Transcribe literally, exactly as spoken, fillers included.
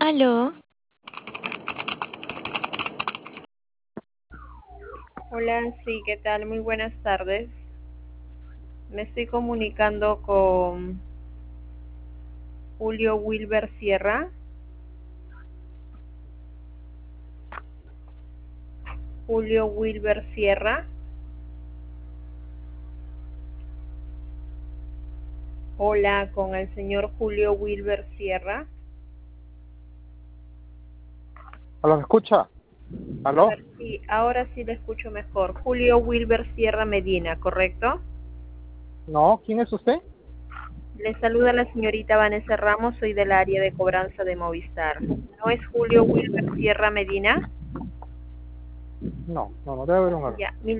Aló, Hola, sí, ¿qué tal? Muy buenas tardes. Me estoy comunicando con Julio Wilber Sierra. Julio Wilber Sierra. Hola, con el señor Julio Wilber Sierra. ¿Aló, me escucha? A ¿Aló? ver, sí, ahora sí le escucho mejor. Julio Wilber Sierra Medina, ¿correcto? No, ¿quién es usted? Le saluda la señorita Vanessa Ramos, soy del área de cobranza de Movistar. ¿No es Julio Wilber Sierra Medina? No, no, no debe haber un error. Ya, mi